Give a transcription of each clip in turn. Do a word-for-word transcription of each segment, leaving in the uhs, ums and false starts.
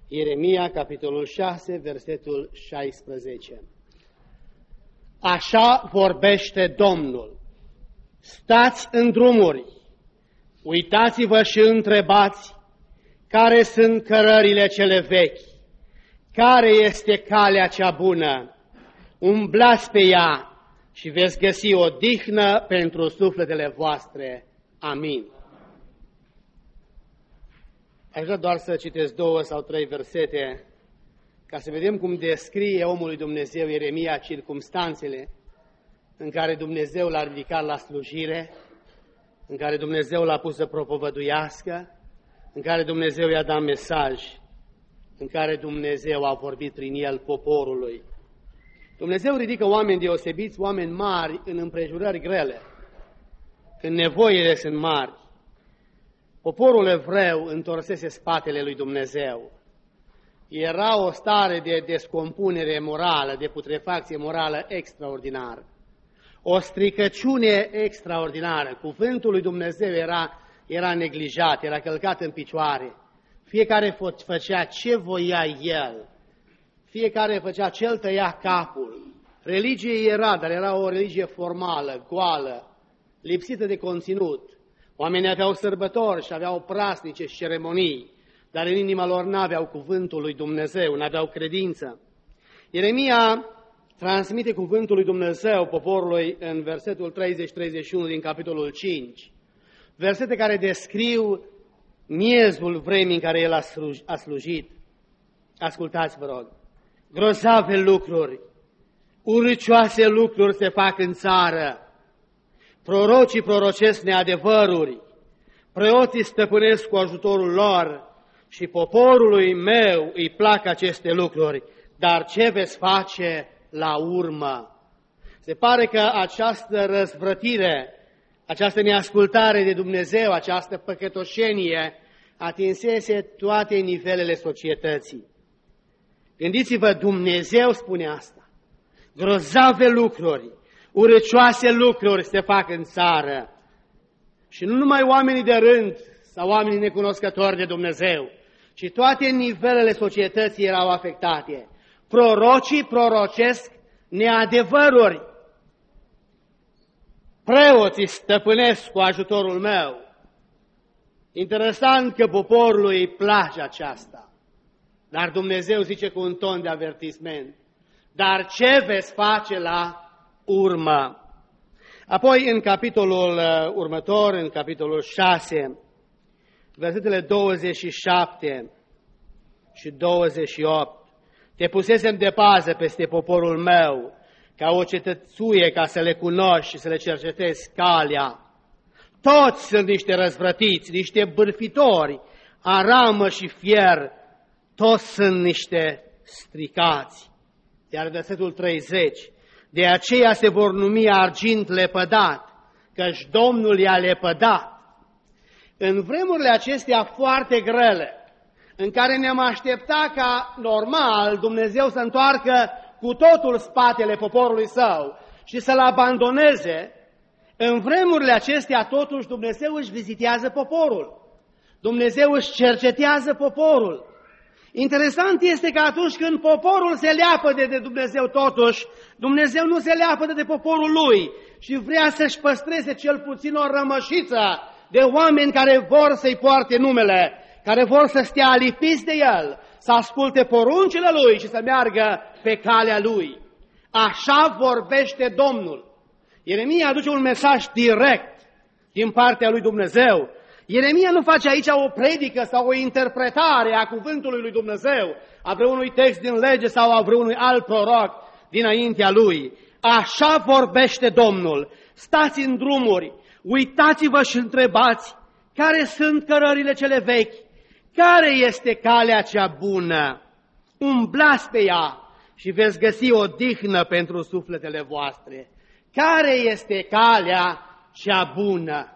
Ieremia, capitolul șase, versetul șaisprezece. Așa vorbește Domnul: stați în drumuri, uitați-vă și întrebați care sunt cărările cele vechi, care este calea cea bună, umblați pe ea și veți găsi odihnă pentru sufletele voastre. Amin. Aș vrea doar să citesc două sau trei versete ca să vedem cum descrie omul lui Dumnezeu Ieremia circumstanțele în care Dumnezeu l-a ridicat la slujire, în care Dumnezeu l-a pus să propovăduiască, în care Dumnezeu i-a dat mesaj, în care Dumnezeu a vorbit prin el poporului. Dumnezeu ridică oameni deosebiți, oameni mari în împrejurări grele, când nevoile sunt mari. Poporul evreu întorsese spatele lui Dumnezeu. Era o stare de descompunere morală, de putrefacție morală extraordinară. O stricăciune extraordinară. Cuvântul lui Dumnezeu era, era neglijat, era călcat în picioare. Fiecare făcea ce voia el. Fiecare făcea ce îl tăia capul. Religie era, dar era o religie formală, goală, lipsită de conținut. Oamenii aveau sărbători și aveau praznice și ceremonii, dar în inima lor n-aveau cuvântul lui Dumnezeu, n-aveau credință. Ieremia transmite cuvântul lui Dumnezeu poporului în versetul treizeci treizeci și unu din capitolul cinci, versete care descriu miezul vremii în care el a, sluj, a slujit. Ascultați, vă rog. Grozave lucruri, urâcioase lucruri se fac în țară. Prorocii prorocesc neadevăruri, preoții stăpânesc cu ajutorul lor și poporului meu îi plac aceste lucruri, dar ce veți face la urmă? Se pare că această răzvrătire, această neascultare de Dumnezeu, această păcătoșenie atinsese toate nivelele societății. Gândiți-vă, Dumnezeu spune asta, grozave lucruri, urăcioase lucruri se fac în țară. Și nu numai oamenii de rând sau oamenii necunoscători de Dumnezeu, ci toate nivelele societății erau afectate. Prorocii prorocesc neadevăruri. Preoții stăpânesc cu ajutorul meu. Interesant că poporului îi place aceasta. Dar Dumnezeu zice cu un ton de avertisment: dar ce veți face la urmă? Apoi, în capitolul următor, în capitolul șase, versetele douăzeci și șapte și douăzeci și opt, te pusesem de pază peste poporul meu, ca o cetățuie, ca să le cunoști și să le cercetezi calea. Toți sunt niște răzvrătiți, niște bârfitori, aramă și fier, toți sunt niște stricați. Iar versetul treizeci, de aceea se vor numi argint lepădat, căci Domnul i-a lepădat. În vremurile acestea foarte grele, în care ne-am aștepta ca normal Dumnezeu să întoarcă cu totul spatele poporului său și să-l abandoneze, în vremurile acestea totuși Dumnezeu își vizitează poporul. Dumnezeu își cercetează poporul. Interesant este că atunci când poporul se leapădă de Dumnezeu totuși, Dumnezeu nu se leapădă de poporul lui și vrea să-și păstreze cel puțin o rămășiță de oameni care vor să-i poarte numele, care vor să stea alipiți de el, să asculte poruncile lui și să meargă pe calea lui. Așa vorbește Domnul. Ieremia aduce un mesaj direct din partea lui Dumnezeu. Ieremia nu face aici o predică sau o interpretare a cuvântului lui Dumnezeu, a vreunui text din lege sau a vreunui alt proroc dinaintea lui. Așa vorbește Domnul. Stați în drumuri, uitați-vă și întrebați care sunt cărările cele vechi, care este calea cea bună. Umblați pe ea și veți găsi odihnă pentru sufletele voastre. Care este calea cea bună?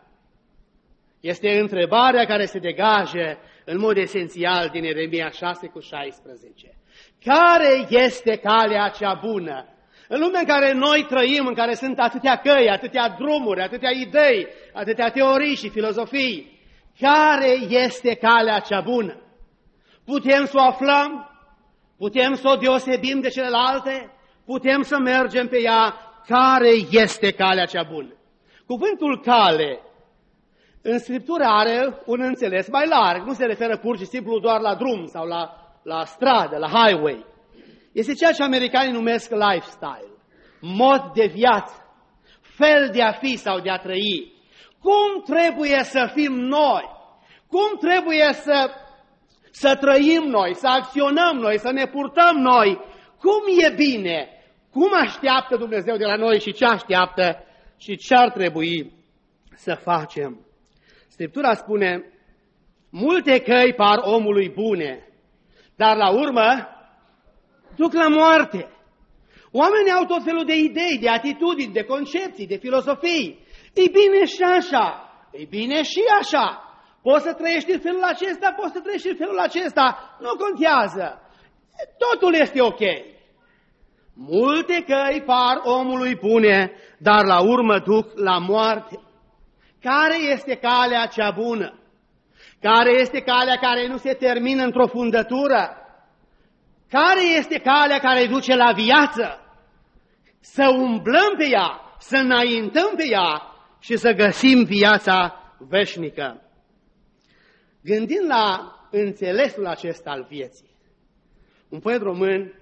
Este întrebarea care se degaje în mod esențial din Ieremia șase cu șaisprezece. Care este calea cea bună? În lumea în care noi trăim, în care sunt atâtea căi, atâtea drumuri, atâtea idei, atâtea teorii și filozofii, care este calea cea bună? putem să o aflăm, putem să o deosebim de celelalte, putem să mergem pe ea. Care este calea cea bună? Cuvântul cale în Scriptură are un înțeles mai larg, nu se referă pur și simplu doar la drum sau la, la stradă, la highway. Este ceea ce americanii numesc lifestyle, mod de viață, fel de a fi sau de a trăi. Cum trebuie să fim noi? Cum trebuie să, să trăim noi, să acționăm noi, să ne purtăm noi? Cum e bine? Cum așteaptă Dumnezeu de la noi și ce așteaptă și ce ar trebui să facem? Scriptura spune, multe căi par omului bune, dar la urmă duc la moarte. Oamenii au tot felul de idei, de atitudini, de concepții, de filosofii. E bine și așa, e bine și așa. Poți să trăiești în felul acesta, poți să trăiești în felul acesta, nu contează. Totul este ok. Multe căi par omului bune, dar la urmă duc la moarte. Care este calea cea bună? Care este calea care nu se termină într-o fundătură? Care este calea care duce la viață? Să umblăm pe ea, să înaintăm pe ea și să găsim viața veșnică. Gândind la înțelesul acesta al vieții, un poet român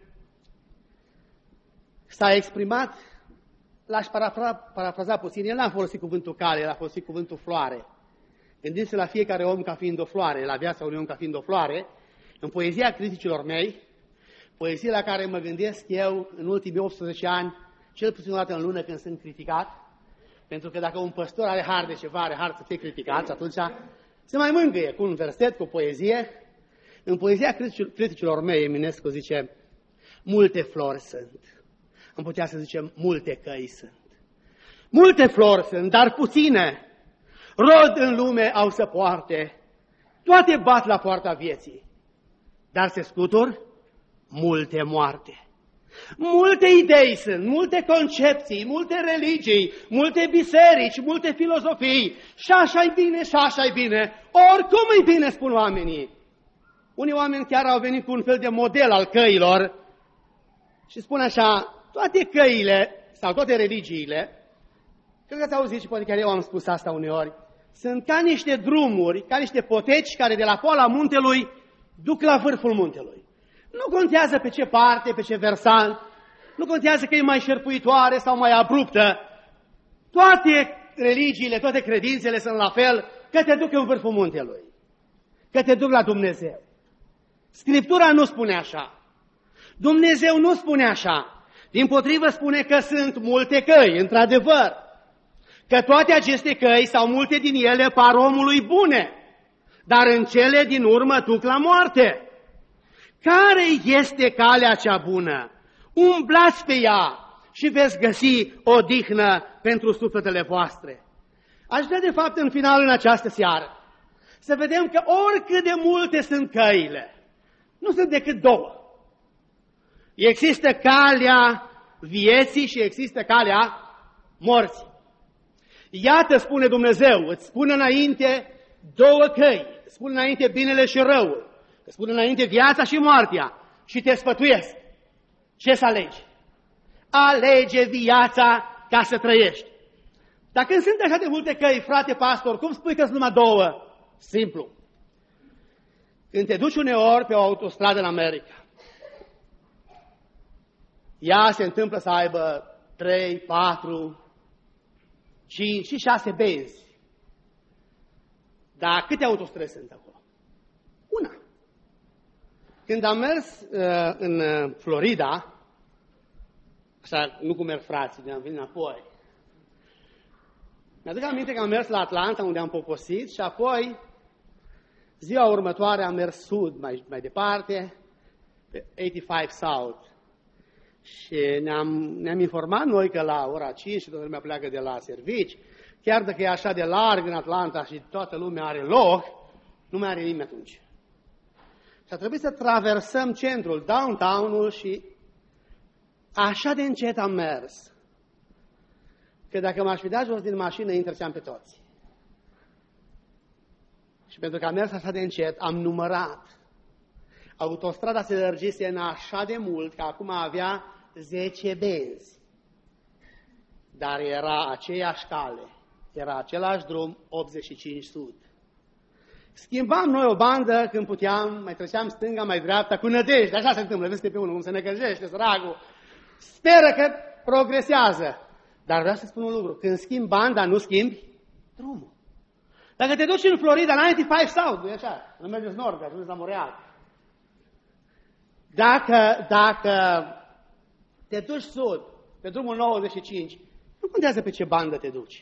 s-a exprimat, l-aș parafra, parafraza puțin, el n-a folosit cuvântul cale, el a folosit cuvântul floare. Gândiți-se la fiecare om ca fiind o floare, la viața unui om ca fiind o floare. În poezia criticilor mei, poezie la care mă gândesc eu în ultimii optsprezece ani, cel puțin o dată în lună când sunt criticat, pentru că dacă un păstor are har de ceva, are har să fie criticat, atunci se mai mângâie cu un verset, cu o poezie. În poezia criticilor mei, Eminescu zice, multe flori sunt. Am putea să zicem, multe căi sunt. Multe flori sunt, dar puține. Rod în lume au să poarte. Toate bat la poarta vieții. Dar se scutur multe moarte. Multe idei sunt, multe concepții, multe religii, multe biserici, multe filozofii. Și așa-i bine, și așa-i bine. Oricum e bine, spun oamenii. Unii oameni chiar au venit cu un fel de model al căilor și spun așa, toate căile sau toate religiile, cred că ați auzit și poate chiar eu am spus asta uneori, sunt ca niște drumuri, ca niște poteci care de la poala muntelui duc la vârful muntelui. Nu contează pe ce parte, pe ce versant, nu contează că e mai șerpuitoare sau mai abruptă. Toate religiile, toate credințele sunt la fel, că te duc în vârful muntelui, că te duc la Dumnezeu. Scriptura nu spune așa. Dumnezeu nu spune așa. Dimpotrivă spune că sunt multe căi, într-adevăr. Că toate aceste căi sau multe din ele par omului bune, dar în cele din urmă duc la moarte. Care este calea cea bună? Umblați pe ea și veți găsi odihnă pentru sufletele voastre. Aș vrea de fapt în final în această seară să vedem că oricât de multe sunt căile, nu sunt decât două. Există calea vieții și există calea morții. Iată, spune Dumnezeu, îți spune înainte două căi, îți spune înainte binele și răul, îți spune înainte viața și moartea și te sfătuiesc. Ce să alegi? Alege viața ca să trăiești. Dacă sunt așa de multe căi, frate pastor, cum spui că sunt numai două? Simplu. Când te duci uneori pe o autostradă în America, ea se întâmplă să aibă trei, patru, cinci și șase benzi. Dar câte autostrăzi sunt acolo? Una. Când am mers uh, în Florida, așa, nu cum merg frații, am venit înapoi, mi-aduc aminte că am mers la Atlanta, unde am poposit, și apoi, ziua următoare, am mers sud, mai, mai departe, pe optzeci și cinci South. Și ne-am, ne-am informat noi că la ora cinci toată lumea pleacă de la servici, chiar dacă e așa de larg în Atlanta și toată lumea are loc, nu mai are nimeni atunci. Și a trebuit să traversăm centrul, downtown-ul, și așa de încet am mers, că dacă m-aș fi dat jos din mașină, îi întreceam pe toți. Și pentru că am mers așa de încet, am numărat autostrada se lărgise în așa de mult că acum avea zece benzi. Dar era aceeași cale, era același drum, optzeci și cinci sute. Schimbam noi o bandă când puteam, mai treceam stânga, mai dreapta, cu nădejde, așa se întâmplă, vezi pe unul cum se necăjește, săracul. Speră că progresează. Dar vreau să spun un lucru, când schimbi banda, nu schimbi drumul. Dacă te duci în Florida, nouăzeci și cinci South, nu e așa, nu mergeți nord, ajungi la Montreal. Dacă, dacă te duci sud, pe drumul nouăzeci și cinci, nu contează pe ce bandă te duci.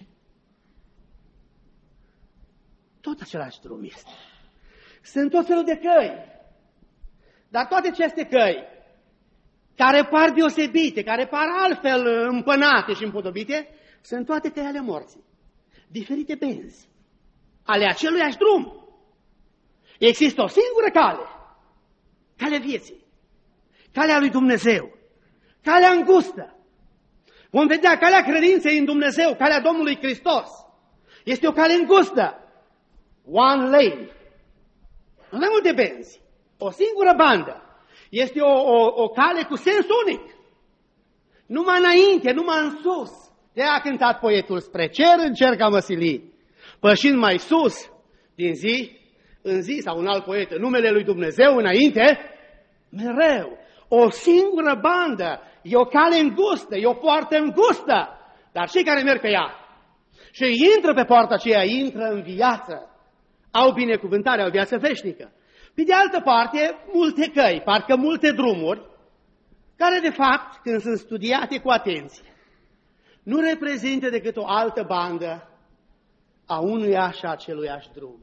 Tot același drum este. Sunt tot felul de căi. Dar toate aceste căi, care par deosebite, care par altfel împănate și împodobite, sunt toate căi ale morții. Diferite benzi. Ale aceluiași drum. Există o singură cale. Calea vieții. Calea lui Dumnezeu. Calea îngustă. Vom vedea calea credinței în Dumnezeu, calea Domnului Hristos. Este o cale îngustă. One lane. Nu mai multe benzi. O singură bandă. Este o, o, o cale cu sens unic. Numai înainte, numai în sus. De a cântat poetul, spre cer încerc a măsili. Pășind mai sus, din zi în zi, sau un alt poet, în numele lui Dumnezeu înainte, mereu. O singură bandă. E o cale îngustă, e o poartă îngustă. Dar cei care merg pe ea și intră pe poarta aceea, intră în viață. Au binecuvântare, au viață veșnică. Pe de altă parte, multe căi, parcă multe drumuri, care de fapt, când sunt studiate cu atenție, nu reprezintă decât o altă bandă a unuia și a aceluiași drum.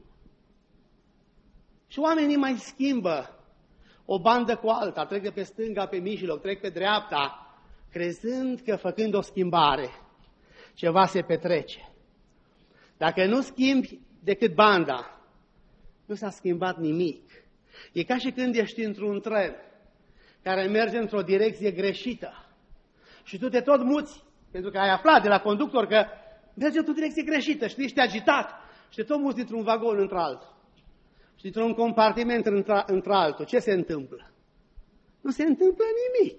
Și oamenii mai schimbă o bandă cu alta, trec de pe stânga pe mijloc, trec pe dreapta, crezând că făcând o schimbare, ceva se petrece. Dacă nu schimbi decât banda, nu s-a schimbat nimic. E ca și când ești într-un tren care merge într-o direcție greșită și tu te tot muți, pentru că ai aflat de la conductor că merge într-o direcție greșită și tu ești agitat și te tot muți dintr-un vagon într-altul și dintr-un compartiment într-altul. Ce se întâmplă? Nu se întâmplă nimic.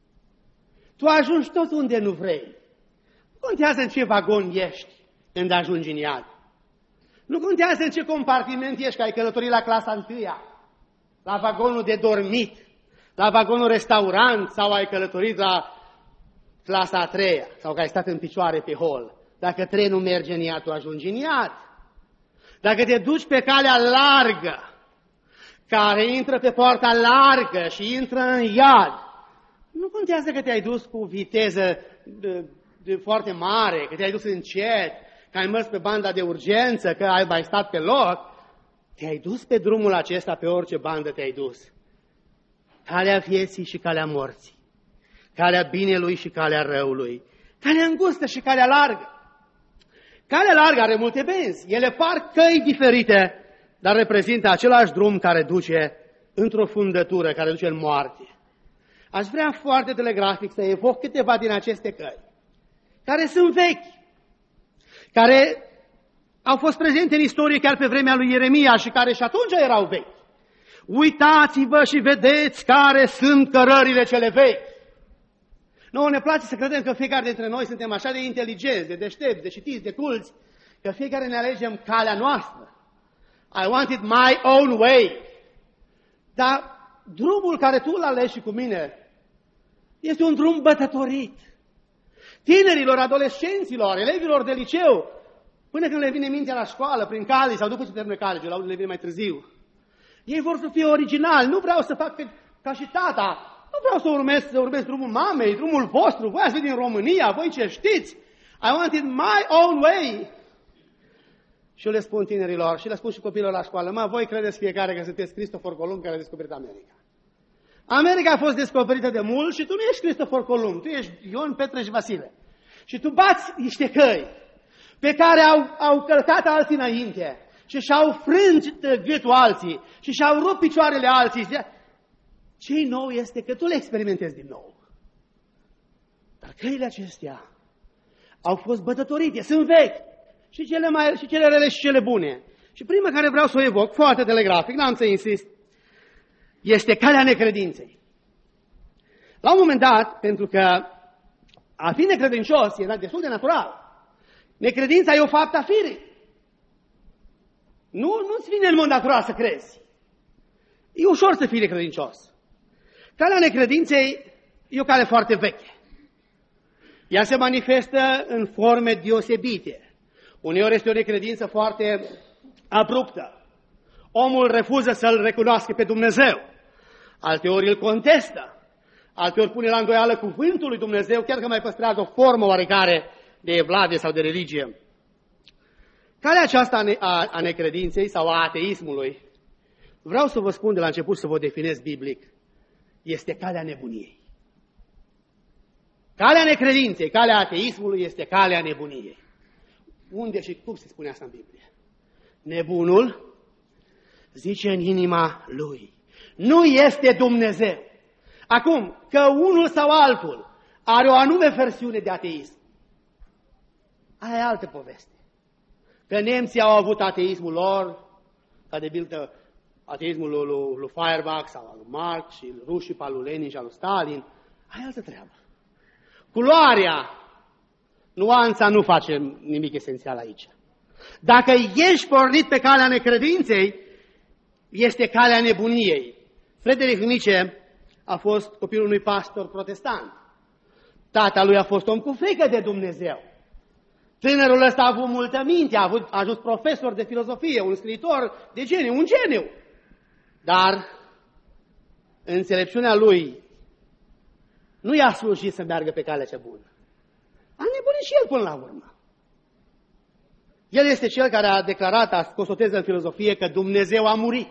Tu ajungi tot unde nu vrei. Nu contează în ce vagon ești când ajungi în iad. Nu contează în ce compartiment ești, că ai călătorit la clasa întâia, la vagonul de dormit, la vagonul restaurant sau ai călătorit la clasa a treia sau că ai stat în picioare pe hol. Dacă trenul merge în iad, tu ajungi în iad. Dacă te duci pe calea largă, care intră pe poarta largă și intră în iad, nu contează că te-ai dus cu viteză de, de foarte mare, că te-ai dus încet, că ai mers pe banda de urgență, că ai mai stat pe loc, te-ai dus pe drumul acesta, pe orice bandă te-ai dus. Calea vieții și calea morții, calea binelui și calea răului, calea îngustă și calea largă. Calea largă are multe benzi, ele par căi diferite, dar reprezintă același drum care duce într-o fundătură, care duce în moarte. Aș vrea foarte telegrafic să evoc câteva din aceste căi, care sunt vechi, care au fost prezente în istorie chiar pe vremea lui Ieremia și care și atunci erau vechi. Uitați-vă și vedeți care sunt cărările cele vechi. Nouă ne place să credem că fiecare dintre noi suntem așa de inteligenți, de deștepți, de citiți, de culți, că fiecare ne alegem calea noastră. I want it my own way. Dar drumul care tu îl alegi și cu mine este un drum bătătorit. Tinerilor, adolescenților, elevilor de liceu, până când le vine mintea la școală, prin college sau după ce termină college, la unde le vine mai târziu. Ei vor să fie originali, nu vreau să fac pe, ca și tata, nu vreau să urmez, să urmez drumul mamei, drumul vostru, voi ați din România, voi ce știți. I want it my own way. Și eu le spun tinerilor și le spun și copiilor la școală, mă, voi credeți fiecare că sunteți Cristofor Columb care a descoperit America. America a fost descoperită de mult și tu nu ești Cristofor Columb, tu ești Ion Petre Vasile. Și tu bați niște căi pe care au, au călcat alții înainte și și-au frânt gâtul alții și și-au rupt picioarele alții. Ce-i nou este că tu le experimentezi din nou. Dar căile acestea au fost bătătorite, sunt vechi. Și cele, mai, și cele rele și cele bune. Și prima care vreau să o evoc, foarte telegrafic, n-am să insist, este calea necredinței. La un moment dat, pentru că a fi necredincios era destul de natural, necredința e o faptă a firii. Nu, nu-ți vine în mod natural să crezi. E ușor să fii necredincios. Calea necredinței e o cale foarte veche. Ea se manifestă în forme deosebite. Uneori este o necredință foarte abruptă. Omul refuză să-L recunoască pe Dumnezeu. Alteori îl contestă. Alteori pune la îndoială cuvântul lui Dumnezeu, chiar că mai păstrează o formă oarecare de evlavie sau de religie. Calea aceasta a, a necredinței sau a ateismului, vreau să vă spun de la început să vă definez biblic, este calea nebuniei. Calea necredinței, calea ateismului este calea nebuniei. Unde și cum se spune asta în Biblie? Nebunul zice în inima lui, nu este Dumnezeu. Acum, că unul sau altul are o anume versiune de ateism, aia e altă poveste. Că nemții au avut ateismul lor, ca de pildă ateismul lui, lui, lui Feuerbach sau al lui Marx și rușii pe al lui Lenin și al lui Stalin, aia e altă treabă. Culoarea, nuanța nu face nimic esențial aici. Dacă ești pornit pe calea necredinței, este calea nebuniei. Friedrich Nietzsche a fost copilul unui pastor protestant. Tata lui a fost om cu frică de Dumnezeu. Tânărul ăsta a avut multă minte, a, avut, a ajuns profesor de filozofie, un scriitor de geniu, un geniu. Dar înțelepciunea lui nu i-a slujit să meargă pe calea cea bună. A nebunit și el până la urmă. El este cel care a declarat, a scos o teză în filozofie, că Dumnezeu a murit.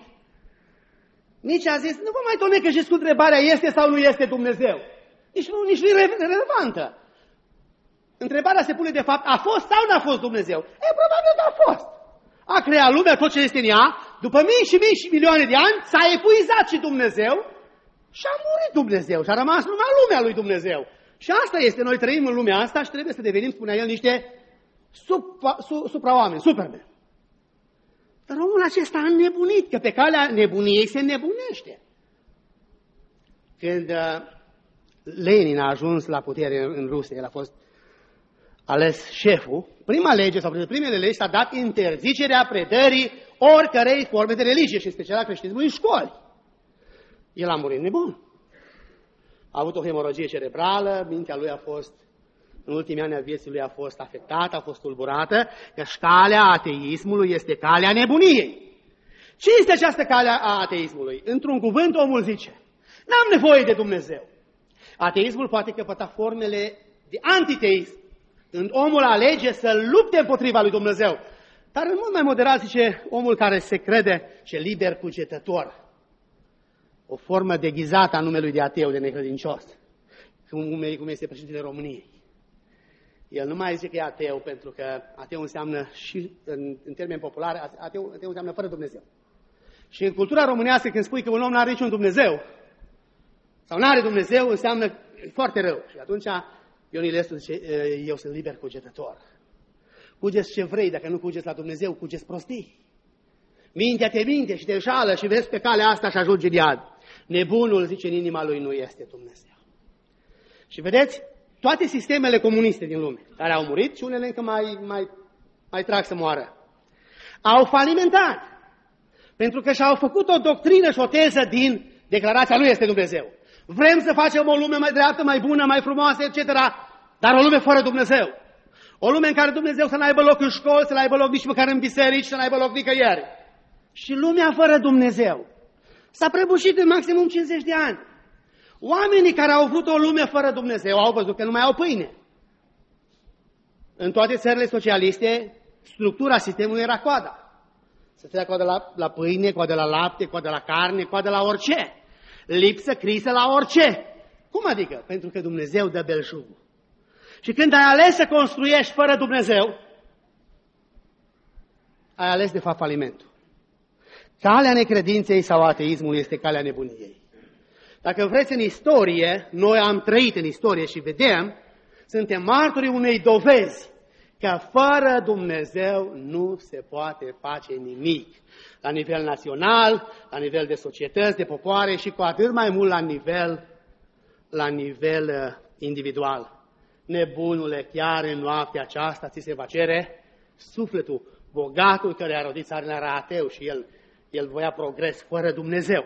Nici a zis, nu vă mai tonecă și cu întrebarea, este sau nu este Dumnezeu. Nici nu, nici nu e relevantă. Întrebarea se pune de fapt, a fost sau n-a fost Dumnezeu? E, probabil că a fost. A creat lumea, tot ce este în ea, după mii și mii și milioane de ani, s-a epuizat și Dumnezeu și a murit Dumnezeu și a rămas numai lumea lui Dumnezeu. Și asta este, noi trăim în lumea asta și trebuie să devenim, spunea el, niște supra, su, supra-oameni, supermen. Dar omul acesta a înnebunit, că pe calea nebuniei se nebunește. Când uh, Lenin a ajuns la putere în, în Rusia, el a fost ales șeful, prima lege sau printre primele legi s-a dat interzicerea predării oricărei forme de religie și în special a creștinismului în școli. El a murit nebun. A avut o hemorragie cerebrală, mintea lui a fost, în ultimii ani a vieții lui a fost afectată, a fost tulburată, că calea ateismului este calea nebuniei. Ce este această calea a ateismului? Într-un cuvânt omul zice, n-am nevoie de Dumnezeu. Ateismul poate căpăta formele de antiteism, când omul alege să lupte împotriva lui Dumnezeu. Dar în mod mai moderat zice omul care se crede și liber cugetător. O formă deghizată a numelui de ateu, de necredincios, cum este președintele României. El nu mai zice că e ateu, pentru că ateu înseamnă și, în, în termeni populari, ateu, ateu înseamnă fără Dumnezeu. Și în cultura românească, când spui că un om nu are niciun Dumnezeu, sau nu are Dumnezeu, înseamnă foarte rău. Și atunci Ion Ilescu zice, eu sunt liber cugetător. Cugeți ce vrei, dacă nu cugeți la Dumnezeu, cugeți prostii. Mintea te minte și te înșală și vezi pe calea asta și ajungi în iad. Nebunul, zice, în inima lui nu este Dumnezeu. Și vedeți, toate sistemele comuniste din lume, care au murit și unele încă mai, mai, mai trag să moară, au falimentat. Pentru că și-au făcut o doctrină și o teză din declarația nu este Dumnezeu. Vrem să facem o lume mai dreaptă, mai bună, mai frumoasă, et cetera, dar o lume fără Dumnezeu. O lume în care Dumnezeu să n-aibă loc în școli, să n-aibă loc nici măcar în biserici, să n-aibă loc nicăieri. Și lumea fără Dumnezeu s-a prăbușit în maximum cincizeci de ani. Oamenii care au vrut o lume fără Dumnezeu au văzut că nu mai au pâine. În toate țările socialiste, structura sistemului era coada. Să fie coadă la, la pâine, coadă la lapte, coadă la carne, coadă la orice. Lipsă, criză la orice. Cum adică? Pentru că Dumnezeu dă belșugul. Și când ai ales să construiești fără Dumnezeu, ai ales de fapt falimentul. Calea necredinței sau ateismului este calea nebuniei. Dacă vreți în istorie, noi am trăit în istorie și vedem, suntem martorii unei dovezi că fără Dumnezeu nu se poate face nimic. La nivel național, la nivel de societăți, de popoare și cu atât mai mult la nivel, la nivel uh, individual. Nebunule, chiar în noaptea aceasta ți se va cere sufletul. Bogatul care a rodit țară era ateu și el, el voia progres fără Dumnezeu.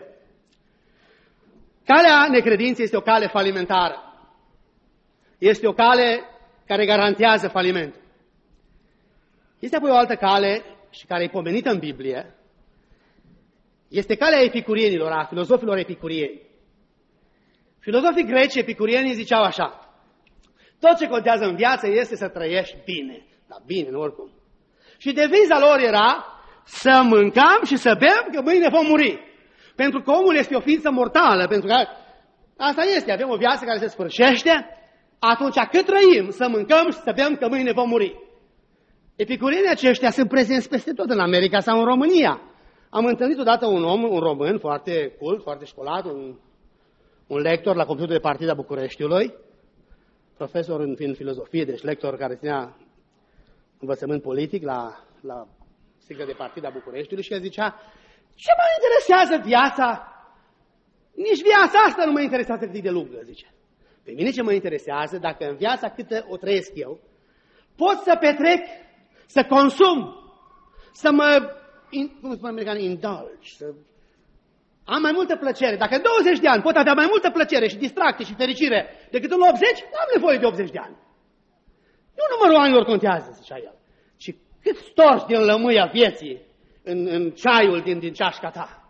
Calea necredinței este o cale falimentară. Este o cale care garantează falimentul. Este apoi o altă cale și care e pomenită în Biblie. Este calea epicurienilor, a filozofilor epicurieni. Filozofii greci epicurienii ziceau așa: tot ce contează în viață este să trăiești bine. Dar bine, nu oricum. Și deviza lor era să mâncăm și să bem, că mâine vom muri. Pentru că omul este o ființă mortală, pentru că asta este, avem o viață care se sfârșește, atunci cât trăim, să mâncăm și să bem, că mâine vom muri. Epicurienii aceștia sunt prezenți peste tot în America sau în România. Am întâlnit odată un om, un român foarte cult, foarte școlat, un, un lector la Comitetul de Partid a Bucureștiului, profesor în, în filozofie, deci lector care ținea învățământ politic la, la sigla de Partid a Bucureștiului și el zicea: ce mă interesează viața? Nici viața asta nu mă interesează cât de lungă, zice. Pe mine ce mă interesează, dacă în viața câtă o trăiesc eu, pot să petrec, să consum, să mă, cum spune american, indulge, să am mai multă plăcere. Dacă în douăzeci de ani pot avea mai multă plăcere și distracție și fericire decât în optzeci, nu am nevoie de optzeci de ani. Nu numărul anilor contează, zicea el, ci cât storci din lămâia vieții în, în ceaiul din, din ceașca ta.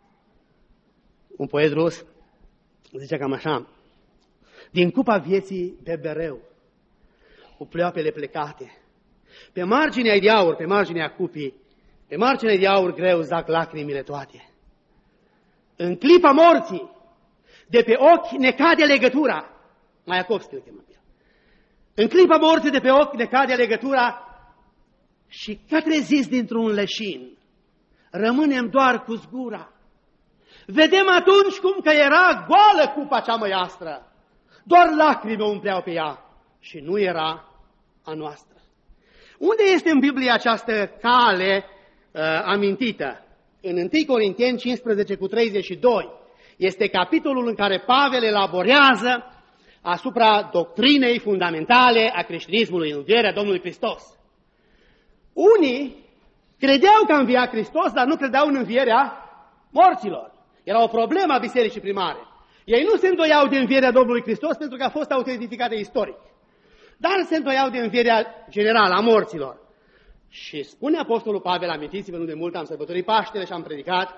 Un poet rus zice cam așa: din cupa vieții be bereu, cu pleoapele plecate, pe marginea de aur, pe marginea cupii, pe marginea de aur greu zac lacrimile toate. În clipa morții, de pe ochi ne cade legătura. Maiakovski îl chemă. În clipa morții de pe ochi ne cade legătura și ca treziți dintr-un leșin, rămânem doar cu zgura. Vedem atunci cum că era goală cupa cea măiastră, doar lacrime umpleau pe ea și nu era a noastră. Unde este în Biblie această cale uh, amintită? În întâi Corinteni cincisprezece cu treizeci și doi este capitolul în care Pavel elaborează asupra doctrinei fundamentale a creștinismului, învierea Domnului Hristos. Unii credeau că a înviat Hristos, dar nu credeau în învierea morților. Era o problemă a bisericii primare. Ei nu se îndoiau de învierea Domnului Hristos pentru că a fost autentificată istoric, dar se îndoiau de învierea generală a morților. Și spune Apostolul Pavel, amintiți-vă, nu de mult am sărbătorit Paștele și am predicat: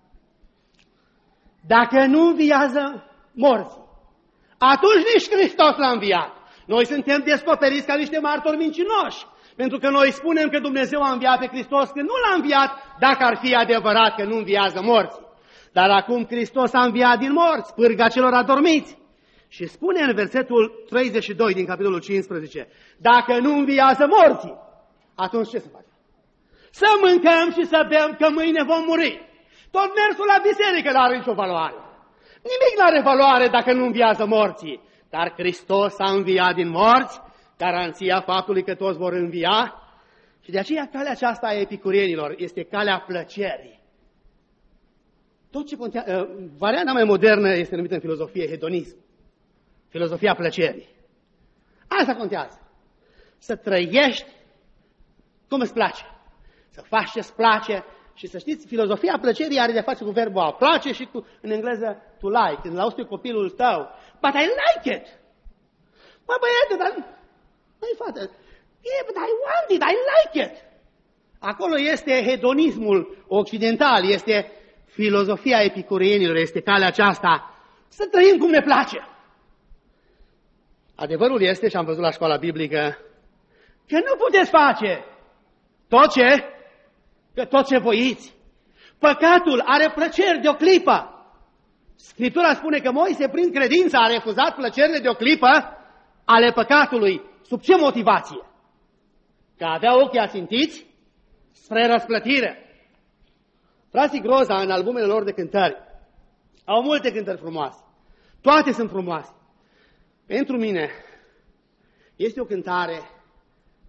dacă nu înviază morții, atunci nici Hristos l-a înviat. Noi suntem descoperiți ca niște martori mincinoși, pentru că noi spunem că Dumnezeu a înviat pe Hristos, că nu l-a înviat dacă ar fi adevărat că nu înviază morții. Dar acum Hristos a înviat din morți, pârga celor adormiți. Și spune în versetul treizeci și doi din capitolul cincisprezece: dacă nu înviază morții, atunci ce să facem? Să mâncăm și să bem, că mâine vom muri. Tot mersul la biserică nu are nicio valoare. Nimic nu are valoare dacă nu înviază morții. Dar Hristos a înviat din morți, garanția faptului că toți vor învia. Și de aceea calea aceasta a epicurienilor este calea plăcerii. Tot ce contează, uh, varianta mai modernă este numită în filozofie hedonism. Filozofia plăcerii. Asta contează. Să trăiești cum îți place. Să faci ce îți place. Și să știți, filozofia plăcerii are de face cu verbul a place și cu, în engleză, to like. Când l-auzi pe copilul tău: but I like it. Mă, băiete, dar... Măi, fată, yeah, but I want it, I like it. Acolo este hedonismul occidental, este filozofia epicurienilor, este calea aceasta. Să trăim cum ne place. Adevărul este, și am văzut la școala biblică, că nu puteți face tot ce, că tot ce voiți. Păcatul are plăceri de o clipă. Scriptura spune că Moise, prin credință, a refuzat plăcerile de o clipă ale păcatului. Sub ce motivație? Că avea ochii ațintiți spre răsplătire. Frații Groza, în albumele lor de cântări, au multe cântări frumoase. Toate sunt frumoase. Pentru mine este o cântare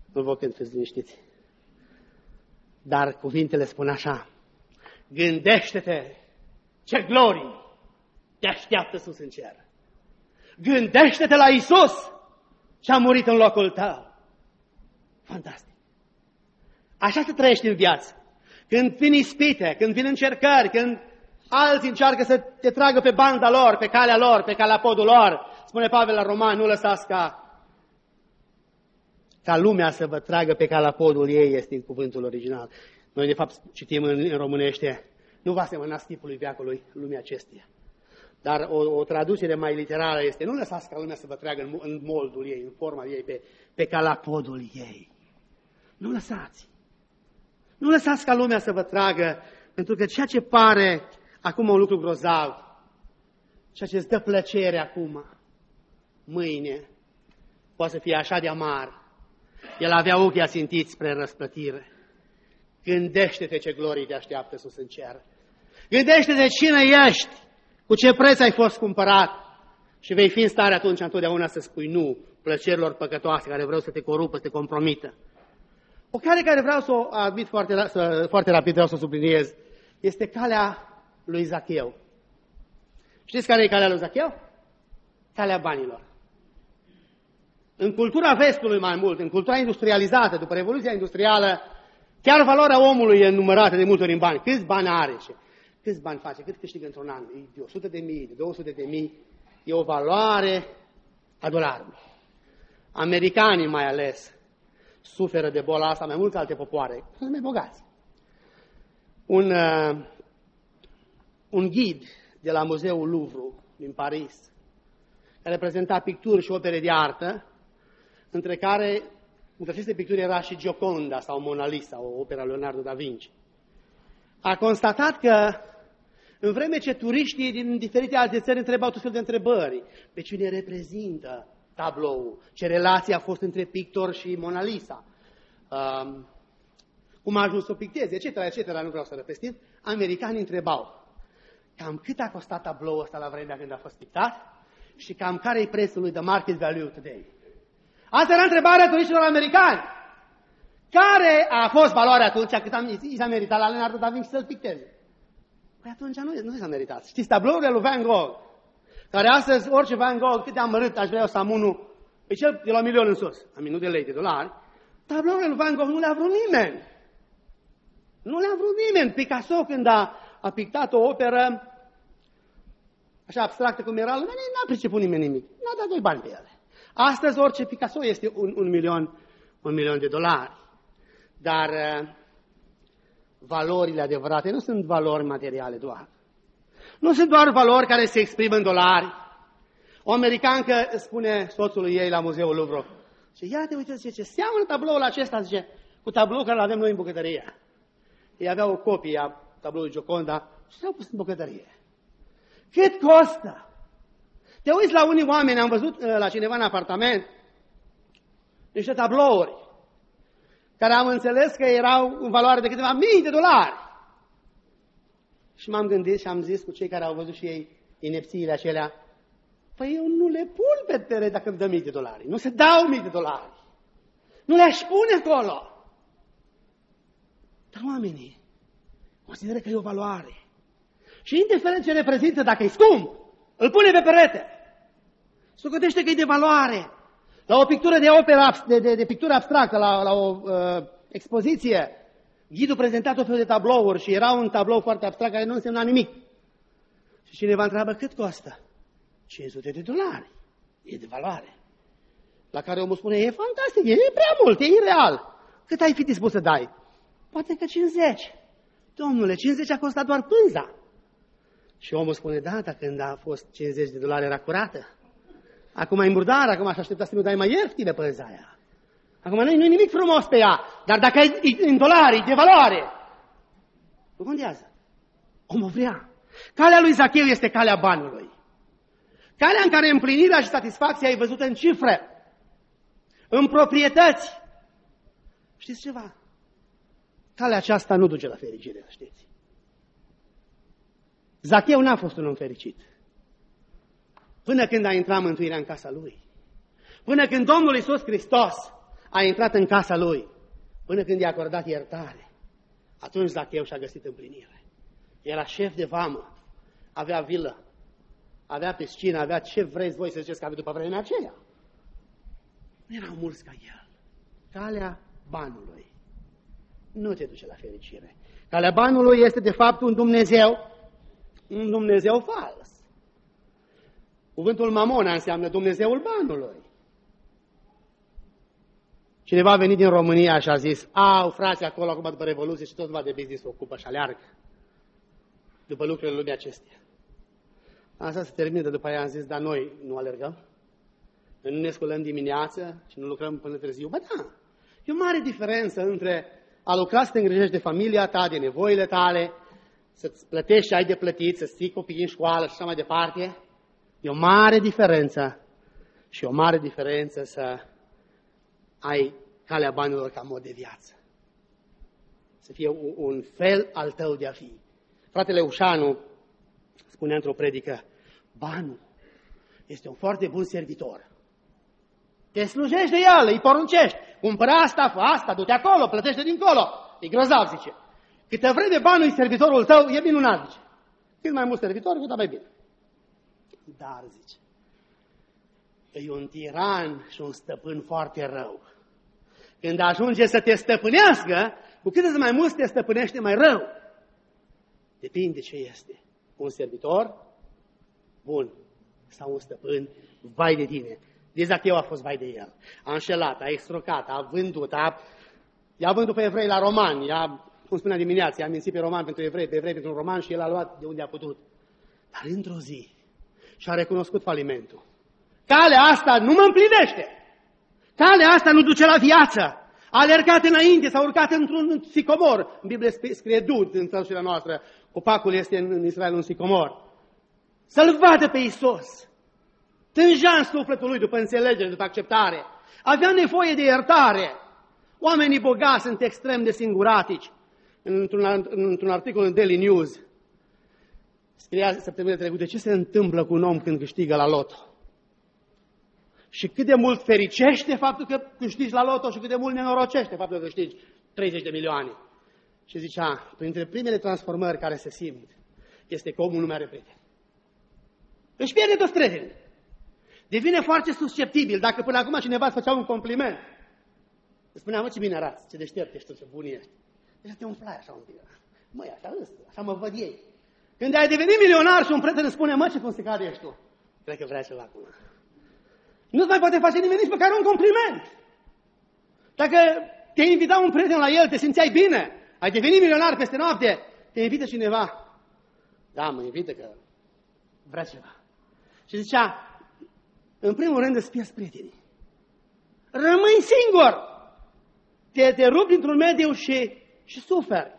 Nu vă cânt, fiți liniștiți. Dar cuvintele spun așa: gândește-te ce glorii te așteaptă sus în cer. Gândește-te la Iisus ce a murit în locul tău. Fantastic. Așa se trăiește în viață. Când vin ispite, când vin încercări, când alții încearcă să te tragă pe banda lor, pe calea lor, pe calea podul lor, spune Pavel la Romani, nu lăsați ca, ca lumea să vă tragă pe calea podul ei, este în cuvântul original. Noi, de fapt, citim în, în românește, nu vă asemănați tipului veacului lumii acesteia. Dar o, o traducere mai literală este: nu lăsați ca lumea să vă tragă în, în moldul ei, în forma ei, pe, pe calapodul ei. Nu lăsați. Nu lăsați ca lumea să vă tragă, pentru că ceea ce pare acum un lucru grozav, ceea ce îți dă plăcere acum, mâine, poate să fie așa de amar. El avea ochii ațintiți spre răsplătire. Gândește-te ce glorii te așteaptă sus în cer. Gândește-te cine ești, cu ce preț ai fost cumpărat și vei fi în stare atunci întotdeauna să spui nu plăcerilor păcătoase care vreau să te corupă, să te compromită. O cale care vreau să o admit foarte, să, foarte rapid, vreau să o subliniez, este calea lui Zacheu. Știți care e calea lui Zacheu? Calea banilor. În cultura vestului mai mult, în cultura industrializată, după Revoluția Industrială, chiar valoarea omului e numărată de multe ori în bani. Câți bani are? Câți bani face? Cât câștigă într-un an? E de o sută de mii, de două sute de mii. E o valoare a dolarului. Americanii mai ales suferă de boala asta mai mult ca alte popoare. Sunt mai bogați. Un, uh, un ghid de la Muzeul Louvre din Paris, care prezenta picturi și opere de artă, între care, între aceste picturi era și Gioconda sau Mona Lisa, o opera lui Leonardo da Vinci. A constatat că, în vreme ce turiștii din diferite alte țări întrebau tot fel de întrebări, pe cine reprezintă tabloul, ce relație a fost între pictor și Mona Lisa, um, cum a ajuns să o picteze, et cetera, et cetera, nu vreau să răpesc timp, americanii întrebau cam cât a costat tabloul ăsta la vremea când a fost pictat și cam care e prețul lui, the market value today. Asta era întrebarea turiștilor americani. Care a fost valoarea atunci cât i s-a meritat la Leonardo da Vinci să-l picteze? Păi atunci nu, nu s-a meritat. Știți, tablourile lui Van Gogh, care astăzi orice Van Gogh, cât de amărât aș vrea eu să am unul, e cel de la un milion în sus, am nu de lei, de dolari, tablourile lui Van Gogh nu le-a vrut nimeni. Nu le-a vrut nimeni. Picasso, când a, a pictat o operă așa abstractă cum era, n-a priceput nimeni nimic. N-a dat doi bani pe ele. Astăzi orice Picasso este un, un, milion, un milion de dolari. Dar uh, valorile adevărate nu sunt valori materiale doar. Nu sunt doar valori care se exprimă în dolari. O americancă spune soțului ei la Muzeul Louvre, zice, ia te uite, zice, ce seamănă tabloul acesta, zice, cu tabloul care îl avem noi în bucătărie. Ei avea o copie a tabloului Gioconda și l-au pus în bucătărie. Cât costă? Te uiți la unii oameni, am văzut la cineva în apartament, niște tablouri, care am înțeles că erau în valoare de câteva mii de dolari. Și m-am gândit și am zis cu cei care au văzut și ei inepțiile acelea, păi eu nu le pun pe teren dacă îmi dă mii de dolari. Nu se dau mii de dolari. Nu le-aș pune acolo. Dar oamenii consideră că e o valoare. Și indiferent ce reprezintă, dacă e scump, îl pune pe perete. Se gândește că e de valoare. La o pictură de operă, de, de, de pictură abstractă, la, la o uh, expoziție, ghidul prezenta tot felul de tablouri și era un tablou foarte abstract care nu însemna nimic. Și cineva întreabă, cât costă? cinci sute de dolari. E de valoare. La care omul spune, e fantastic, e prea mult, e ireal. Cât ai fi dispus să dai? Poate că cincizeci. Domnule, cincizeci a costat doar pânza. Și omul spune, da, dar când a fost cincizeci de dolari era curată. Acum e murdară, acum aș aștepta să nu dai mai ieftină pânza aia. Acum nu e nimic frumos pe ea, dar dacă e în dolari, e de valoare. Nu contează. Omul vrea. Calea lui Zacheu este calea banului. Calea în care împlinirea și satisfacția e văzută în cifre, în proprietăți. Știți ceva? Calea aceasta nu duce la fericire, știți. Zacheu n-a fost un om fericit. Până când a intrat mântuirea în casa lui. Până când Domnul Iisus Hristos a intrat în casa lui, până când i-a acordat iertare. Atunci Zacheu și-a găsit împlinire. Era șef de vamă, avea vilă, avea piscină, avea ce vreți voi să ziceți că avea după vremea aceea. Nu erau mulți ca el. Calea banului nu te duce la fericire. Calea banului este de fapt un Dumnezeu, un Dumnezeu fals. Cuvântul Mamona înseamnă Dumnezeul banului. Cineva a venit din România și a zis, au, frații, acolo, acum după Revoluție și tot numai de business se ocupă și aleargă după lucrurile lumii acestea. Asta se termină, după aia am zis, dar noi nu alergăm? Noi nu ne sculăm dimineață și nu lucrăm până târziu? Bă, da, e o mare diferență între a lucra să te îngrijești de familia ta, de nevoile tale, să-ți plătești și ai de plătit, să-ți ții copiii în școală și așa mai departe. E o mare diferență și o mare diferență să ai calea banilor ca mod de viață. Să fie un, un fel al tău de a fi. Fratele Ușanu spunea într-o predică, banul este un foarte bun servitor. Te slujești de el, îi poruncești. Cumpără asta, fă asta, du-te acolo, plătește dincolo. E grozav, zice. Câtă vreme banul e servitorul tău, e minunat, zice. Cât mai mult servitor, cât mai bine. Dar, zice, e un tiran și un stăpân foarte rău. Când ajunge să te stăpânească, cu cât mai mult te stăpânește, mai rău. Depinde ce este. Un servitor bun sau un stăpân, vai de tine. De Zacheu a fost vai de el. A înșelat, a extrocat, a vândut, a... i-a vândut pe evrei la roman, i-a, cum spunea dimineața, i-a mințit pe roman pentru evrei, pe evrei pentru un roman și el a luat de unde a putut. Dar într-o zi și-a recunoscut falimentul. Calea asta nu mă împlinește. Calea asta nu duce la viață. A alergat înainte, s-a urcat într-un sicomor. În Biblie scrie Dud în traducerea noastră. Copacul este în Israel un sicomor. Să-L vadă pe Iisus. Tângea în sufletul lui după înțelegere, după acceptare. Avea nevoie de iertare. Oamenii bogați sunt extrem de singuratici. Într-un, într-un articol în Daily News scria săptămâna trecută ce se întâmplă cu un om când câștigă la loto. Și cât de mult fericește faptul că câștigi la loto și cât de mult nenorocește faptul că câștigi treizeci de milioane. Și zicea, printre primele transformări care se simt, este că omul nu mai are prieteni. Își pierde toți prietenii. Devine foarte susceptibil. Dacă până acum cineva îți făcea un compliment, îți spunea, mă, ce bine arăți, ce deștept ești tu, ce bun ești. Deci te umflai așa un pic. Măi, așa îți, așa mă văd ei. Când ai devenit milionar și un prieten îți spune, mă, ce cum se cade ești tu. Cred că vrea ceva acum. Nu-ți mai poate face nimeni nici măcar un compliment. Dacă te invita un prieten la el, te simțeai bine, ai devenit milionar peste noapte, te invită cineva. Da, mă invită că vrea ceva. Și zicea, în primul rând îți pierzi prietenii. Rămâi singur. Te, te rupi într-un mediu și, și suferi.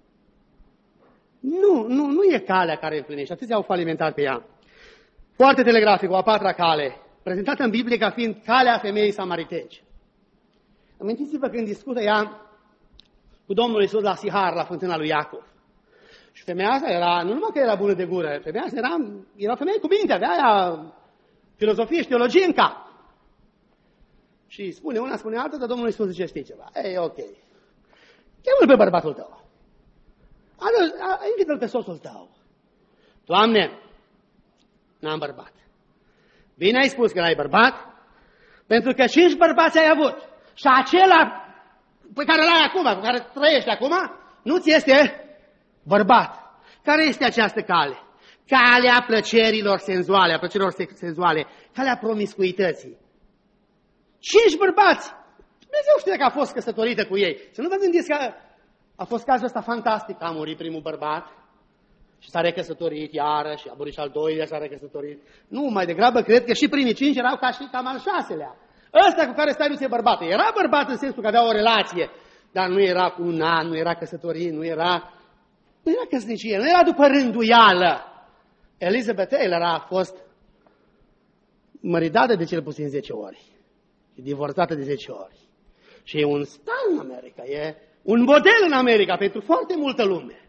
Nu, nu, nu e calea care împlinește. Atâția au falimentat pe ea. Foarte telegrafic, o a patra cale, prezentată în Biblie ca fiind calea femeii samariteci. Amintiți-vă când discută ea cu Domnul Iisus la Sihar, la fântâna lui Iacov. Și femeia asta era, nu numai că era bună de gură, femeia asta era, era o femeie cu minte, avea aia filozofie și teologie în cap. Și spune una, spune alta, dar Domnul Iisus zice, știi ceva, ei, ok, cheamă-l pe bărbatul tău. Invită-l pe soțul tău. Doamne, n-am bărbat. Bine ai spus că n-ai bărbat, pentru că cinci bărbați ai avut. Și acela pe care l-ai acum, cu care trăiești acum, nu ți este bărbat. Care este această cale? Calea plăcerilor senzuale, a plăcerilor senzuale, calea promiscuității. Cinci bărbați. Dumnezeu știe că a fost căsătorită cu ei. Să nu vă gândiți că a fost cazul ăsta fantastic. A murit primul bărbat și s-a recăsătorit iară și a murit și al doilea și s-a recăsătorit. Nu, mai degrabă cred că și primii cinci erau ca și cam al șaselea. Ăsta cu care stai nu se bărbat. Era bărbat în sensul că avea o relație, dar nu era cu un an, nu era căsătorit, nu era, nu era căsnicie, nu era după rânduială. Elizabeth Taylor a fost măritată de cel puțin zece ori. E divorțată de zece ori. Și e un star în America, e un model în America pentru foarte multă lume.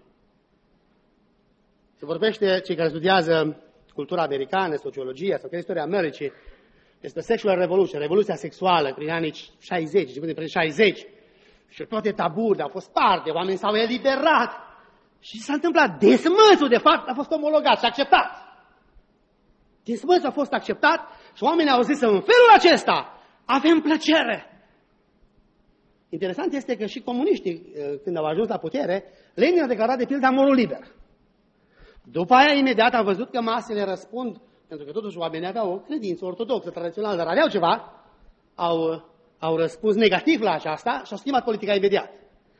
Se vorbește, cei care studiază cultura americană, sociologia sau istoria Americii, Este Sexual Revolution, revoluția sexuală prin anii șaizeci, începând prin șaizeci. Și toate taburile au fost sparte, oamenii s-au eliberat. Și s-a întâmplat, desmățul de fapt a fost omologat și acceptat. Desmățul a fost acceptat și oamenii au zis în felul acesta avem plăcere. Interesant este că și comuniștii, când au ajuns la putere, Lenin a declarat de pildă amorul liber. După aia, imediat a văzut că masele răspund, pentru că totuși oamenii aveau o credință ortodoxă, tradițională, dar aveau ceva, au, au răspuns negativ la aceasta și au schimbat politica imediat.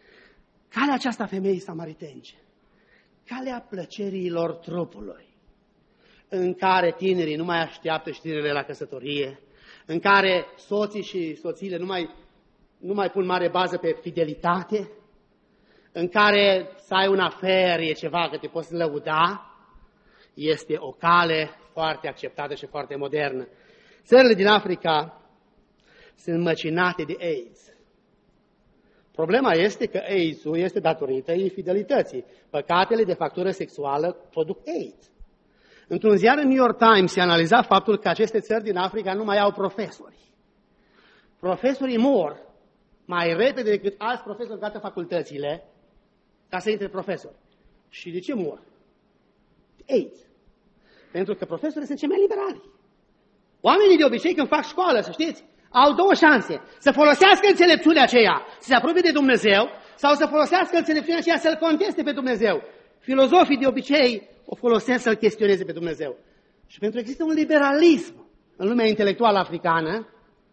Calea aceasta femeii samaritence, calea plăcerilor trupului, în care tinerii nu mai așteaptă știrile la căsătorie, în care soții și soțiile nu mai, nu mai pun mare bază pe fidelitate, în care să ai un afer e ceva că te poți lăuda, este o cale foarte acceptată și foarte modernă. Țările din Africa sunt măcinate de AIDS. Problema este că AIDS-ul este datorită infidelității. Păcatele de factură sexuală produc AIDS. Într-un ziar în New York Times se analiza faptul că aceste țări din Africa nu mai au profesori. Profesorii mor mai repede decât alți profesori gata facultățile ca să intre profesori. Și de ce mor? AIDS. Pentru că profesorii sunt cei mai liberali. Oamenii de obicei când fac școală, să știți, au două șanse. Să folosească înțelepciunea aceea, să se apropie de Dumnezeu, sau să folosească înțelepciunea aceea să-L conteste pe Dumnezeu. Filozofii de obicei o folosesc să-L chestioneze pe Dumnezeu. Și pentru că există un liberalism în lumea intelectuală africană,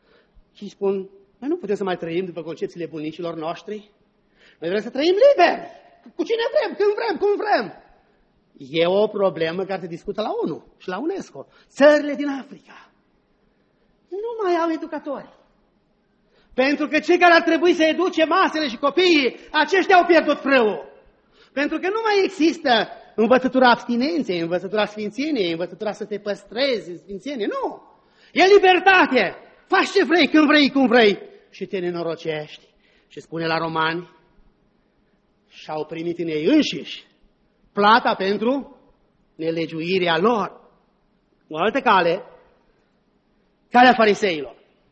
și spun, noi nu putem să mai trăim după concepțiile bunicilor noștri. Noi vrem să trăim liberi, cu cine vrem, când vrem, cum vrem. E o problemă care se discută la ONU și la UNESCO. Țările din Africa nu mai au educatori. Pentru că cei care ar trebui să educe masele și copiii, aceștia au pierdut frâul. Pentru că nu mai există învățătura abstinenței, învățătura sfințeniei, învățătura să te păstrezi în sfințenie. Nu! E libertate! Faci ce vrei, când vrei, cum vrei. Și te nenorocești. Și spune la Romani, și-au primit în ei înșiși plata pentru nelegiuirea lor. O altă cale, calea fariseilor.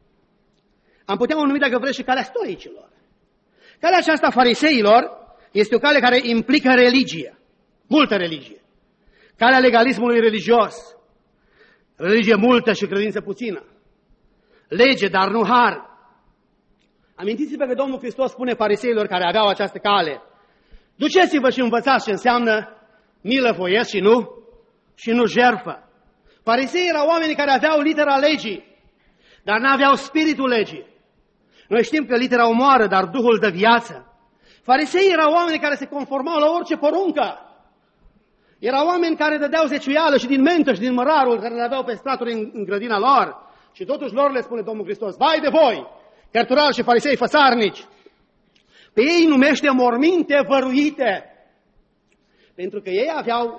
Am putea o numi, dacă vreți, și calea stoicilor. Calea aceasta a fariseilor este o cale care implică religie, multă religie. Calea legalismului religios, religie multă și credință puțină. Lege, dar nu har. Amintiți-vă că Domnul Hristos spune fariseilor care aveau această cale, duceți-vă și învățați ce înseamnă milă voiesc și nu, și nu jertfă. Fariseii erau oameni care aveau litera legii, dar nu aveau spiritul legii. Noi știm că litera omoară, dar Duhul dă viață. Fariseii erau oameni care se conformau la orice poruncă. Erau oameni care dădeau zeciuială și din mentă și din mărarul care le aveau pe straturi în, în grădina lor. Și totuși lor le spune Domnul Hristos, vai de voi, cărturali și farisei fățarnici! Pe ei numește morminte văruite, pentru că ei aveau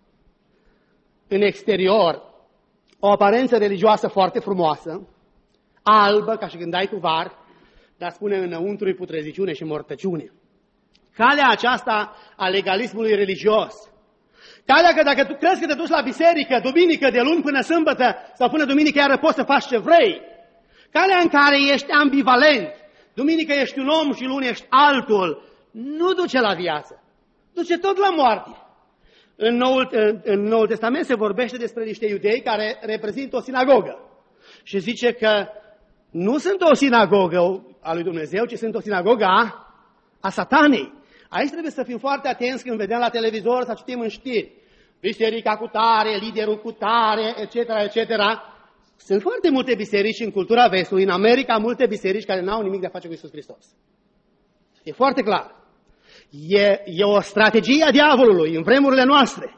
în exterior o aparență religioasă foarte frumoasă, albă, ca și când dai cu var, dar spune înăuntru putreziciune și mortăciune. Calea aceasta a legalismului religios, calea că dacă tu crezi că te duci la biserică, duminică, de luni până sâmbătă, sau până duminică iară poți să faci ce vrei, calea în care ești ambivalent, duminică ești un om și luni ești altul, nu duce la viață, duce tot la moarte. În Noul, în, în Noul Testament se vorbește despre niște iudei care reprezintă o sinagogă și zice că nu sunt o sinagogă a lui Dumnezeu, ci sunt o sinagogă a, a satanei. Aici trebuie să fim foarte atenți când vedem la televizor sau citim în știri. Biserica cu tare, liderul cu tare, et cetera, et cetera. Sunt foarte multe biserici în cultura vestului, în America, multe biserici care n-au nimic de a face cu Iisus Hristos. E foarte clar. E, e o strategie a diavolului în vremurile noastre.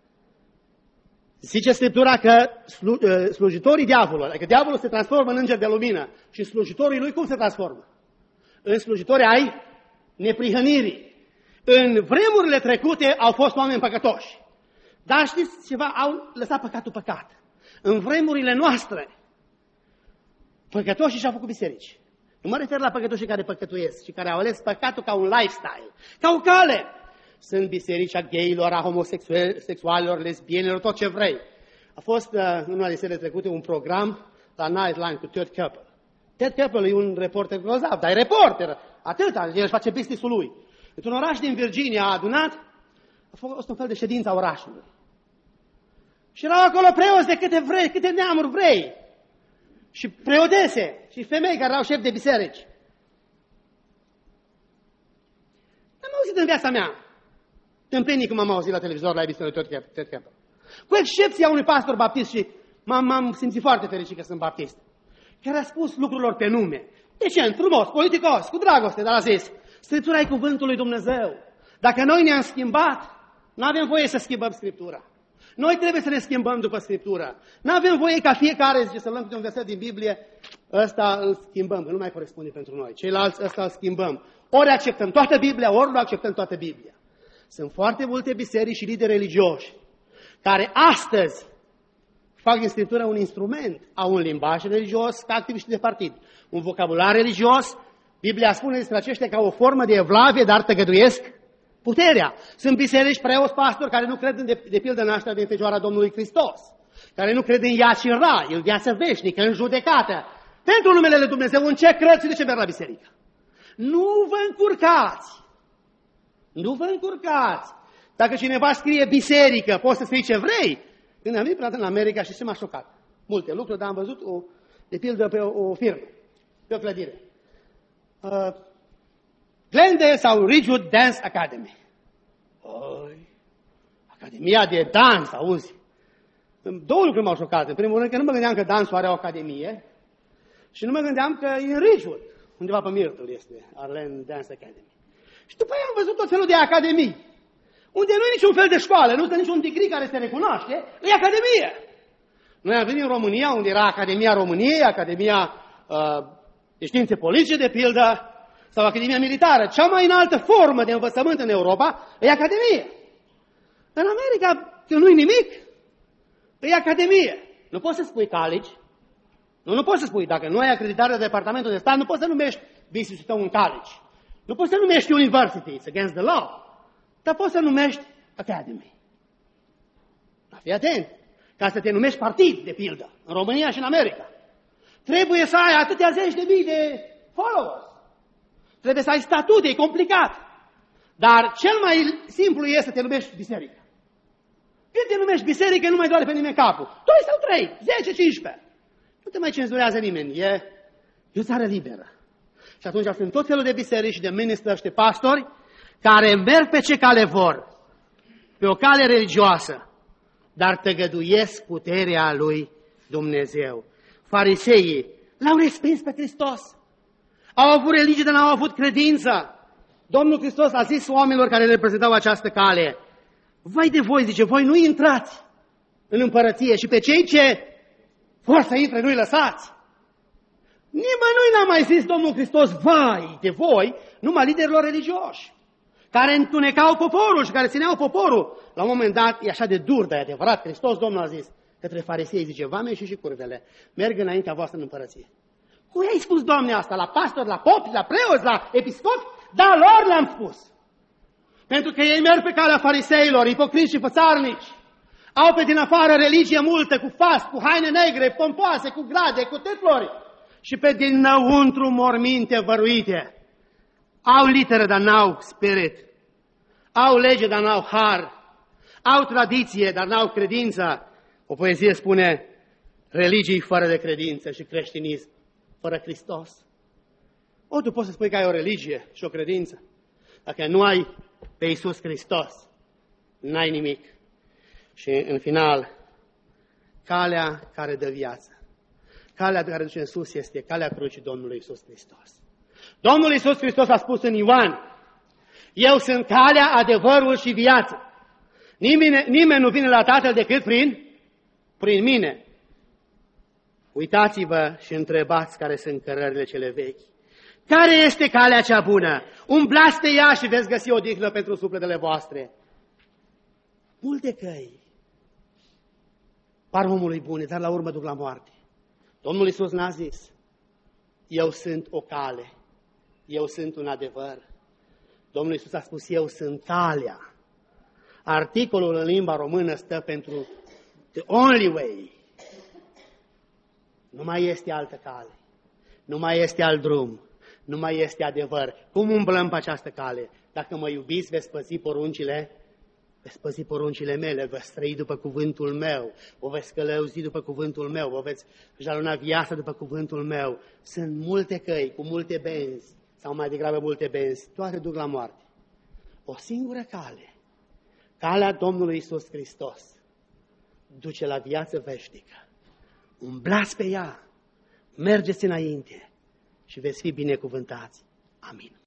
Zice Scriptura că slu, slujitorii diavolului, adică diavolul se transformă în înger de lumină și slujitorii lui cum se transformă? În slujitori ai neprihănirii. În vremurile trecute au fost oameni păcătoși. Dar știți ceva? Au lăsat păcatul păcat. În vremurile noastre, păcătoșii și-au făcut biserici. Nu mă refer la păcătoșii care păcătuiesc, ci care au ales păcatul ca un lifestyle, ca o cale. Sunt biserici a gayilor, a homosexualilor, lesbienilor, tot ce vrei. A fost în una de zile trecute un program la Nightline cu Ted Koppel. Ted Koppel e un reporter grozav, dar e reporter. Atâta, el își face business-ul lui. Într-un oraș din Virginia a adunat, a fost un fel de ședință a orașului. Și erau acolo preoți de câte vrei, câte neamuri vrei. Și preodese și femei care erau șefi de biserici. N-am auzit în viața mea tâmpenii cum am auzit la televizor la emisiunea Ted Koppel. Cu excepția unui pastor baptist și m-am simțit foarte fericit că sunt baptist. Chiar a spus lucrurilor pe nume. Decent, frumos, politicos, cu dragoste, dar a zis, Scriptura e cuvântul lui Dumnezeu. Dacă noi ne-am schimbat, nu avem voie să schimbăm Scriptura. Noi trebuie să ne schimbăm după Scriptura. Nu avem voie ca fiecare, zice, să luăm câte un verset din Biblie, ăsta îl schimbăm, că nu mai corespunde pentru noi. Ceilalți ăsta îl schimbăm. Ori acceptăm toată Biblia, ori nu acceptăm toată Biblia. Sunt foarte multe biserici și lideri religioși care astăzi fac din Scriptură un instrument, au un limbaj religios ca activiști de partid, un vocabular religios. Biblia spune despre aceștia ca o formă de evlavie, dar tăgăduiesc puterea. Sunt biserici, preoți, pastori care nu cred în de, de pildă nașterea din Fecioara Domnului Hristos, care nu cred în iad și în rai, în viață veșnică, în judecată. Pentru numele Lui Dumnezeu, în ce cred și de ce merg la biserică? Nu vă încurcați! Nu vă încurcați! Dacă cineva scrie biserică, poți să scrii ce vrei. Când am venit în America și ce m-a șocat. Multe lucruri, dar am văzut, o, de pildă, pe o, o firmă, pe o clădire. Uh, Glendale sau Ridgewood Dance Academy. Oi, Academia de dans, auzi. Două lucruri m-au șocat. În primul rând că nu mă gândeam că dansul are o academie și nu mă gândeam că e în Ridgewood, undeva pe Myrtle este Arlen Dance Academy. Și după aia am văzut tot felul de academii, unde nu e niciun fel de școală, nu este niciun degree care se recunoaște, e academie. Noi am venit în România, unde era Academia României, Academia uh, de Științe Politice, de pildă, sau Academia Militară. Cea mai înaltă formă de învățământ în Europa e Academie. În America, că nu-i nimic, e Academie. Nu poți să spui college, nu, nu poți să spui, dacă nu ai acreditare de Departamentul de Stat, nu poți să numești business-ul tău un college. Nu poți să numești university, it's against the law. Dar poți să numești academy. Dar fii atent, ca să te numești partid, de pildă, în România și în America, trebuie să ai atâtea zeci de mii de followers. Trebuie să ai statut, e complicat. Dar cel mai simplu este să te numești biserică. Când te numești biserică, nu mai doare pe nimeni capul. Doi sau trei, zece, cincisprezece. Nu te mai cenzurează nimeni, e, e o țară liberă. Și atunci sunt tot felul de biserici și de ministeri și de pastori care merg pe ce cale vor, pe o cale religioasă, dar tăgăduiesc puterea lui Dumnezeu. Fariseii l-au respins pe Hristos. Au avut religie, dar n-au avut credință. Domnul Hristos a zis oamenilor care reprezentau această cale, vai de voi, zice, voi nu intrați în împărăție și pe cei ce vor să intre nu-i lăsați. Nimănui n-a mai zis Domnul Hristos, vai de voi, numai liderilor religioși, care întunecau poporul și care țineau poporul. La un moment dat, e așa de dur, dar e adevărat, Hristos, Domnul a zis către farisei, zice, vame și și curvele, merg înaintea voastră în împărăție. Cui ai spus, Doamne, asta? La pastori, la popi, la preoți, la episcopi? Da, lor le-am spus. Pentru că ei merg pe calea fariseilor, ipocriți și fățarnici. Au pe din afară religie multă, cu fast, cu haine negre, pompoase, cu grade, cu titluri. Și pe dinăuntru morminte văruite. Au literă, dar n-au spirit. Au lege, dar n-au har. Au tradiție, dar n-au credință. O poezie spune, religii fără de credință și creștinism fără Hristos. O, tu poți să spui că ai o religie și o credință. Dacă nu ai pe Iisus Hristos, n-ai nimic. Și în final, calea care dă viață. Calea care duce în sus este calea crucii Domnului Iisus Hristos. Domnul Iisus Hristos a spus în Ioan, eu sunt calea, adevărul și viața. Nimeni, nimeni nu vine la Tatăl decât prin, prin mine. Uitați-vă și întrebați care sunt cărările cele vechi. Care este calea cea bună? Umblați pe ea și veți găsi odihnă pentru sufletele voastre. Multe căi par omului bune, dar la urmă duc la moarte. Domnul Iisus n-a zis, eu sunt o cale, eu sunt un adevăr. Domnul Iisus a spus, eu sunt calea. Articolul în limba română stă pentru the only way. Nu mai este altă cale. Nu mai este alt drum. Nu mai este adevăr. Cum umblăm pe această cale? Dacă mă iubiți, veți păzi poruncile, veți păzi poruncile mele, veți trăi după cuvântul meu, vă veți călăuzi după cuvântul meu, vă veți jalona viața după cuvântul meu. Sunt multe căi, cu multe benzi, sau mai degrabă multe benzi, toate duc la moarte. O singură cale, calea Domnului Iisus Hristos, duce la viață veșnică. Umblați pe ea, mergeți înainte și veți fi binecuvântați. Amin.